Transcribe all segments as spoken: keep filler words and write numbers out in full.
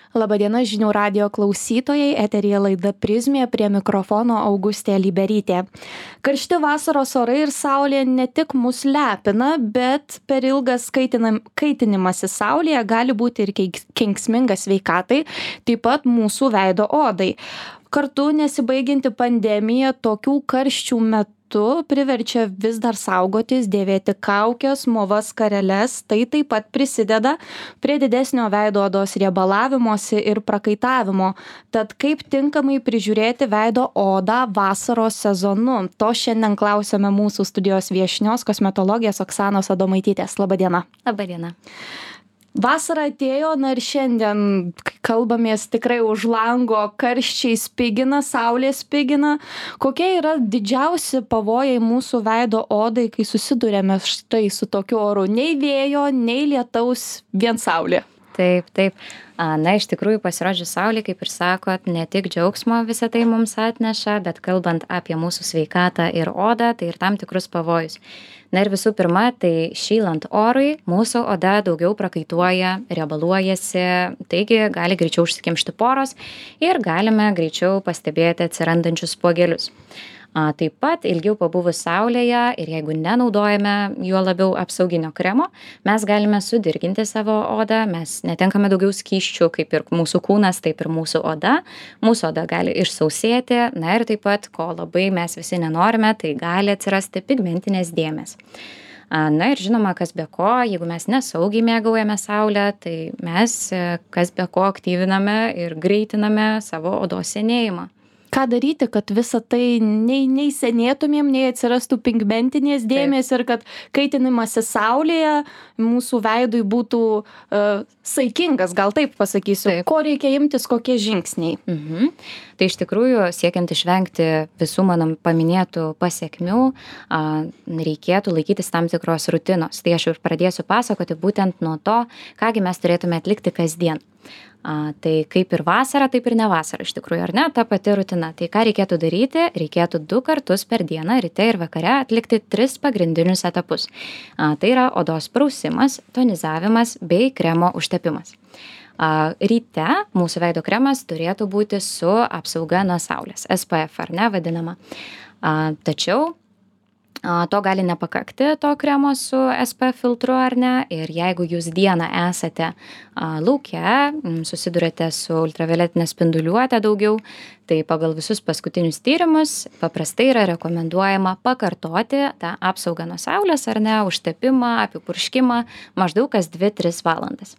Labadiena žinių radijo klausytojai, eteryje laida Prizmė, prie mikrofono Augustė Liberytė. Karšti vasaros orai ir saulė ne tik mus lepina, bet per ilgas kaitinam, kaitinimasis saulėje gali būti ir kenksmingas sveikatai, taip pat mūsų veido odai. Kartu nesibaigianti pandemija tokių karščių metu priverčia vis dar saugotis, dėvėti kaukes, movas, skareles. Tai taip pat prisideda prie didesnio veido odos riebalavimosi ir prakaitavimo. Tad kaip tinkamai prižiūrėti veido odą vasaros sezonu? To šiandien klausėme mūsų studijos viešnios, kosmetologės Oksanos Adomaitytės. Labadiena. Labadiena. Vasara atėjo, na ir šiandien kalbamės tikrai už lango, karščiai spigina, saulė spigina. Kokie yra didžiausi pavojai mūsų veido odai, kai susidurėme štai su tokiu oru? Nei vėjo, nei lietaus, vien saulė. Taip, taip. Na, iš tikrųjų pasirodžius saulė, kaip ir sakot, ne tik džiaugsmo visą tai mums atneša, bet kalbant apie mūsų sveikatą ir odą, tai ir tam tikrus pavojus. Na ir visų pirma, tai šylant orui mūsų oda daugiau prakaituoja, riebaluojasi, taigi gali greičiau užsikimšti poros ir galime greičiau pastebėti atsirandančius spuogelius. A, taip pat ilgiau pabuvus saulėje ir jeigu nenaudojame juo labiau apsauginio kremo, mes galime sudirginti savo odą, mes netenkame daugiau skysčių, kaip ir mūsų kūnas, taip ir mūsų oda. Mūsų oda gali išsausėti, na ir taip pat, ko labai mes visi nenorime, tai gali atsirasti pigmentinės dėmės. Na ir žinoma, kas be ko, jeigu mes nesaugiai mėgaujame saulę, tai mes kas be ko aktyviname ir greitiname savo odos senėjimą. Ką daryti, kad visą tai nei, nei senėtumėm, nei atsirastų pigmentinės dėmės Taip. Ir kad kaitinimasis saulėje mūsų veidui būtų uh, saikingas, gal taip pasakysiu. Taip. Ko reikia imtis, kokie žingsniai? Mhm. Tai iš tikrųjų, siekiant išvengti visų mano paminėtų pasiekmių, uh, reikėtų laikytis tam tikros rutinos. Tai aš ir pradėsiu pasakoti būtent nuo to, kągi mes turėtume atlikti kasdien. A, tai kaip ir vasara, taip ir ne vasara iš tikrųjų, ar ne, ta pati rutina. Tai ką reikėtų daryti? Reikėtų du kartus per dieną, ryte ir vakare, atlikti tris pagrindinius etapus. A, tai yra odos prausimas, tonizavimas bei kremo užtepimas. A, ryte mūsų veido kremas turėtų būti su apsauga nuo saulės, S P F, ar ne, vadinama. A, tačiau to gali nepakakti, to kremo su S P F filtru ar ne, ir jeigu jūs dieną esate lauke, susidurėte su ultravioletinė spinduliuotė daugiau, tai pagal visus paskutinius tyrimus paprastai yra rekomenduojama pakartoti tą apsaugą nuo saulės ar ne, užtepimą, apipurškimą maždaug kas dvi tris valandas.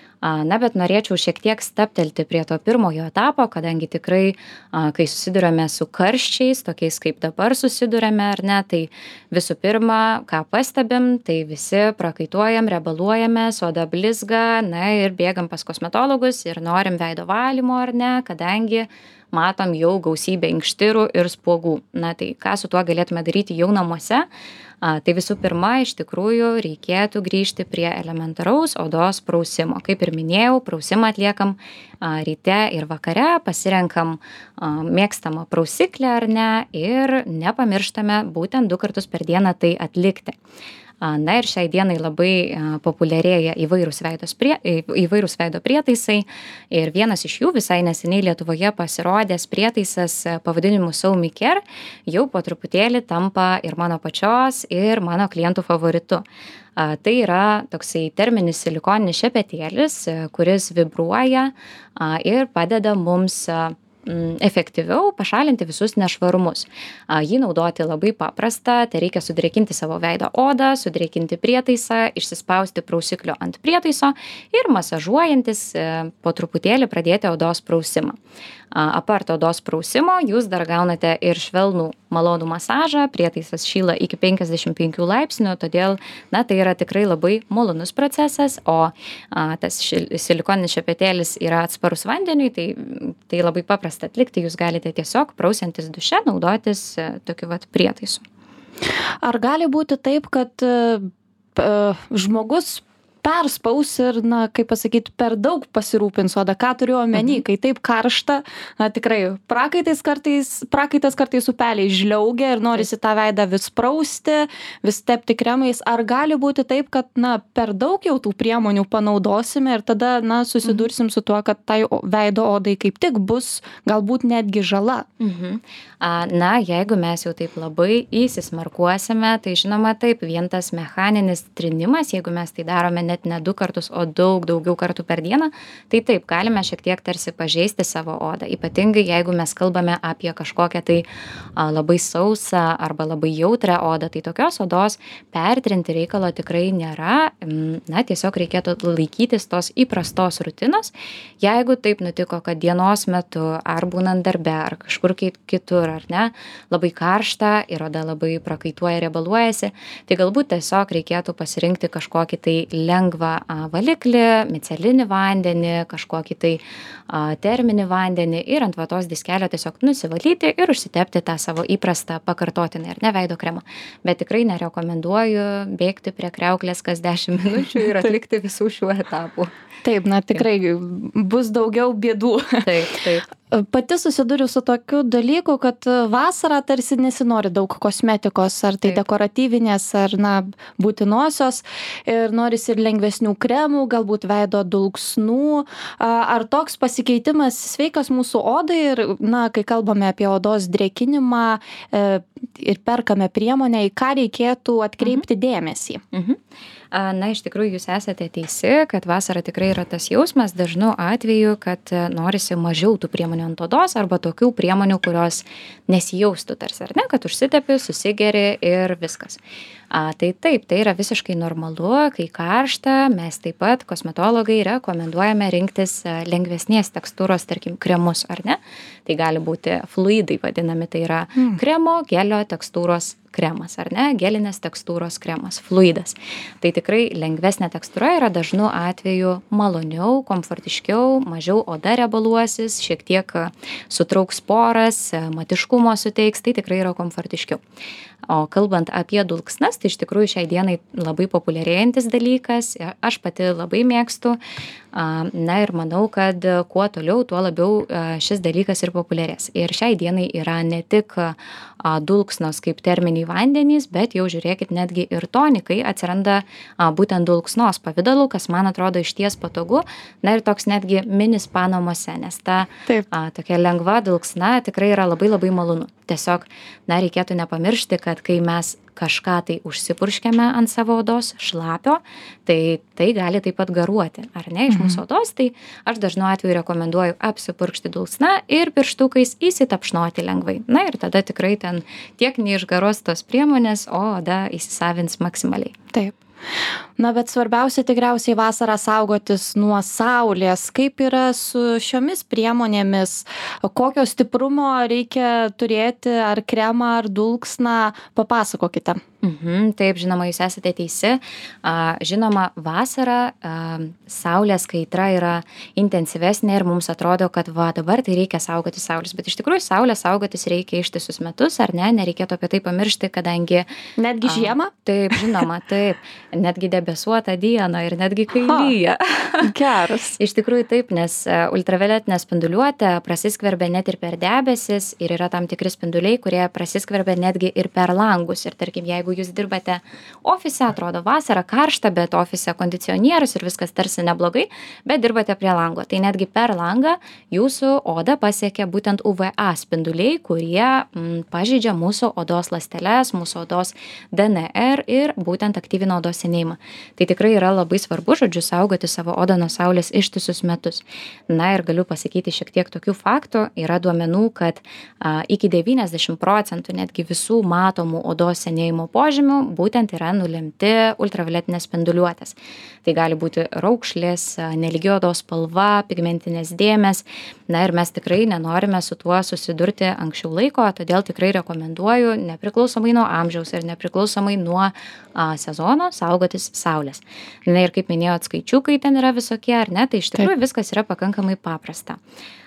Na, bet norėčiau šiek tiek staptelti prie to pirmojo etapo, kadangi tikrai, kai susidurėme su karščiais, tokiais kaip dabar susidurėme, ar ne, tai visų pirma, ką pastebim, tai visi prakaituojam, riebaluojame, oda blizga, na ir bėgam pas kosmetologus ir norim veido valymo, ar ne, kadangi matom jau gausybę inkštirų ir spuogų. Na, tai ką su tuo galėtume daryti jau namuose? A, tai visų pirma, iš tikrųjų reikėtų grįžti prie elementaraus odos prausimo. Kaip ir minėjau, prausimą atliekam a, ryte ir vakare, pasirenkam a, mėgstamą prausiklę ar ne ir nepamirštame būtent du kartus per dieną tai atlikti. Na ir šiai dienai labai populiarėja įvairūs veidos prie, įvairūs veido prietaisai ir vienas iš jų visai neseniai Lietuvoje pasirodęs prietaisas pavadinimu Soumi Care jau po truputėlį tampa ir mano pačios, ir mano klientų favoritu. Tai yra toksai terminis silikoninis šepetėlis, kuris vibruoja ir padeda mums efektyviau pašalinti visus nešvarumus. Jį naudoti labai paprasta, tai reikia sudrėkinti savo veido odą, sudrėkinti prietaisą, išsispausti prausiklio ant prietaiso ir masažuojantis po truputėlį pradėti odos prausimą. Apart odos prausimo, jūs dar gaunate ir švelnų malonų masažą, prietaisas šyla iki penkiasdešimt penkių laipsnių, todėl, na, tai yra tikrai labai malonus procesas, o a, tas šil, silikoninis šepetėlis yra atsparus vandeniui, tai, tai labai paprasta atlikti, jūs galite tiesiog prausiantis duše naudotis a, tokiu vat prietaisu. Ar gali būti taip, kad a, žmogus perspaus ir, na, kaip pasakyti, per daug pasirūpins oda. Ką turiu omeny, kai taip karšta, na, tikrai, prakaitais kartais, prakaitas kartais upeliai žliaugia ir norisi tą veidą vis prausti, vis tepti kremais. Ar gali būti taip, kad, na, per daug jau tų priemonių panaudosime ir tada, na, susidursim su tuo, kad tai veido odai kaip tik bus galbūt netgi žala? Mhm. Na, jeigu mes jau taip labai įsismarkuosime, tai žinoma taip, vien tas mechaninis trinimas, jeigu mes tai darome net ne du kartus, o daug, daugiau kartų per dieną, tai taip, galime šiek tiek tarsi pažeisti savo odą. Ypatingai, jeigu mes kalbame apie kažkokią tai a, labai sausą arba labai jautrę odą, tai tokios odos pertrinti reikalo tikrai nėra. Na, tiesiog reikėtų laikytis tos įprastos rutinos. Jeigu taip nutiko, kad dienos metu, ar būnant darbe, ar kažkur kitur, ar ne, labai karšta ir oda labai prakaituoja, riebaluojasi, tai galbūt tiesiog reikėtų pasirinkti kažkokį tai lengvą a, valiklį, micelinį vandenį, kažkokį tai a, terminį vandenį ir ant vatos diskelio tiesiog nusivalyti ir užsitepti tą savo įprastą pakartotinai, ar ne, veido kremą. Bet tikrai nerekomenduoju bėgti prie kriauklės kas dešimt minučių ir atlikti visų šių etapų. Taip, na tikrai bus daugiau bėdų. Taip, taip. Pati susiduriu su tokiu dalyku, kad vasarą tarsi nesinori daug kosmetikos, ar tai Taip. dekoratyvinės, ar, na, būtinosios, ir norisi ir lengvesnių kremų, galbūt veido dulksnų. Ar toks pasikeitimas sveikas mūsų odai ir, na, kai kalbame apie odos drėkinimą ir perkame priemonę, į ką reikėtų atkreipti dėmesį? Mhm. Na, iš tikrųjų, jūs esate teisi, kad vasara tikrai yra tas jausmas dažnu atveju, kad norisi mažiau tų priemonių ant odos arba tokių priemonių, kurios nesijaustų tarsi, ar ne, kad užsitepi, susigeri ir viskas. A, tai taip, tai yra visiškai normalu, kai karšta, mes taip pat kosmetologai rekomenduojame rinktis lengvesnės tekstūros, tarkim, kremus, ar ne? Tai gali būti fluidai vadinami, tai yra mm. kremo, gelio tekstūros kremas, ar ne? Gelinės tekstūros kremas, fluidas. Tai tikrai lengvesnė tekstūra yra dažnu atveju maloniau, komfortiškiau, mažiau oda riebaluosis, šiek tiek sutrauks poras, matiškumo suteiks, tai tikrai yra komfortiškiau. O kalbant apie dulksnas, tai iš tikrųjų šiai dienai labai populiarėjantis dalykas, aš pati labai mėgstu, na ir manau, kad kuo toliau, tuo labiau šis dalykas ir populiarės. Ir šiai dienai yra ne tik dulksnos kaip terminiai vandenys, bet jau žiūrėkit, netgi ir tonikai atsiranda būtent dulksnos pavidalu, kas man atrodo išties patogu, na ir toks netgi mini spa namuose, nes ta a, tokia lengva dulksna tikrai yra labai labai malonu. Tiesiog, na, reikėtų nepamiršti, kad kai mes kažką tai užsipurškiame ant savo odos šlapio, tai tai gali taip pat garuoti, ar ne, iš mūsų odos, tai aš dažnu atveju rekomenduoju apsipurkšti dulksna ir pirštukais įsitapšnoti lengvai. Na ir tada tikrai ten tiek neišgaros tos priemonės, o oda įsisavins maksimaliai. Taip. Na, bet svarbiausia tikriausiai vasarą saugotis nuo saulės. Kaip yra su šiomis priemonėmis? Kokio stiprumo reikia turėti, ar kremą, ar dulksną? Papasakokite. Mhm, taip, žinoma, jūs esate teisi. A, žinoma, vasarą a, saulės kaitra yra intensyvesnė ir mums atrodo, kad va, dabar tai reikia saugoti saulės. Bet iš tikrųjų saulės saugotis reikia ištisus metus, ar ne? Nereikėtų apie tai pamiršti, kadangi... Netgi žiemą? A, taip, žinoma, taip. Netgi debesuotą dieną ir netgi kai lyja. Geras. Iš tikrųjų taip, nes ultravioletinė spinduliuotė prasiskverbia net ir per debesis ir yra tam tikri spinduliai, kurie prasiskverbia netgi ir per langus. Ir tarkim, jeigu jūs dirbate ofise, atrodo vasara karšta, bet ofise kondicionierius ir viskas tarsi neblogai, bet dirbate prie lango. Tai netgi per langą jūsų oda pasiekia būtent U V A spinduliai, kurie m, pažeidžia mūsų odos ląsteles, mūsų odos D N R ir būtent aktyvina odos senėjimą. Tai tikrai yra labai svarbu, žodžiu, saugoti savo odą nuo saulės ištisus metus. Na ir galiu pasakyti šiek tiek tokių faktų. Yra duomenų, kad a, iki devyniasdešimt procentų netgi visų matomų odos senėjimo požymių būtent yra nulemti ultravioletinės spinduliuotės. Tai gali būti raukšlės, nelygi odos spalva, pigmentinės dėmės. Na ir mes tikrai nenorime su tuo susidurti anksčiau laiko, todėl tikrai rekomenduoju nepriklausomai nuo amžiaus ir nepriklausomai nuo a, sezono saugotis saulės. Na ir kaip minėjot, skaičiukai ten yra visokie, ar ne, tai iš tikrųjų viskas yra pakankamai paprasta.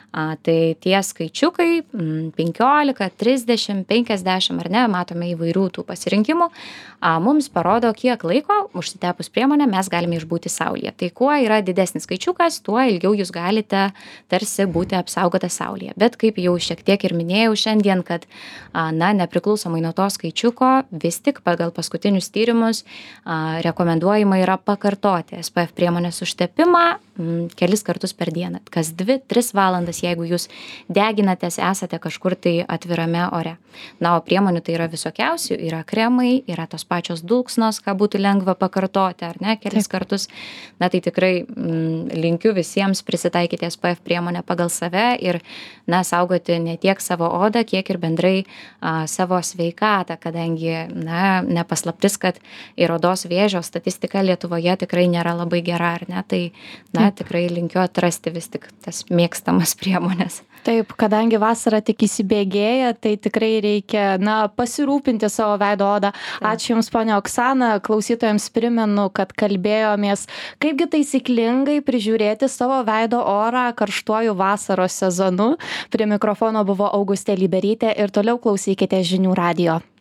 A, tai tie skaičiukai mm, penkiolika, trisdešim, penkiasdešim ar ne, matome įvairių tų pasirinkimų, a, mums parodo, kiek laiko užsitepus priemonę mes galime išbūti saulėje. Tai kuo yra didesnis skaičiukas, tuo ilgiau jūs galite tarsi būti apsaugota saulėje. Bet kaip jau šiek tiek ir minėjau šiandien, kad a, na, nepriklausomai nuo to skaičiuko, vis tik pagal paskutinius tyrimus a, rekomenduojama yra pakartoti S P F priemonės užtepimą m, kelis kartus per dieną, kas dvi tris valandas, jeigu jūs deginatės, esate kažkur tai atvirame ore. Na, o priemonių tai yra visokiausių, yra kremai, yra tos pačios dulksnos, ką būtų lengva pakartoti, ar ne, kelis Taip. kartus. Na, tai tikrai mm, linkiu visiems prisitaikyti S P F priemonę pagal save ir, na, saugoti ne tiek savo odą, kiek ir bendrai a, savo sveikatą, kadangi, na, nepaslaptis, kad ir odos vėžio statistika Lietuvoje tikrai nėra labai gera, ar ne, tai, na, Taip. tikrai linkiu atrasti vis tik tas mėgstamas priemonės. Taip, kadangi vasara tik įsibėgėja, tai tikrai reikia, na, pasirūpinti savo veido odą. Ačiū Jums, ponia Oksana. Klausytojams primenu, kad kalbėjomės, kaipgi taisyklingai prižiūrėti savo veido orą karštuoju vasaros sezonu. Prie mikrofono buvo Augustė Liberytė ir toliau klausykite žinių radijo.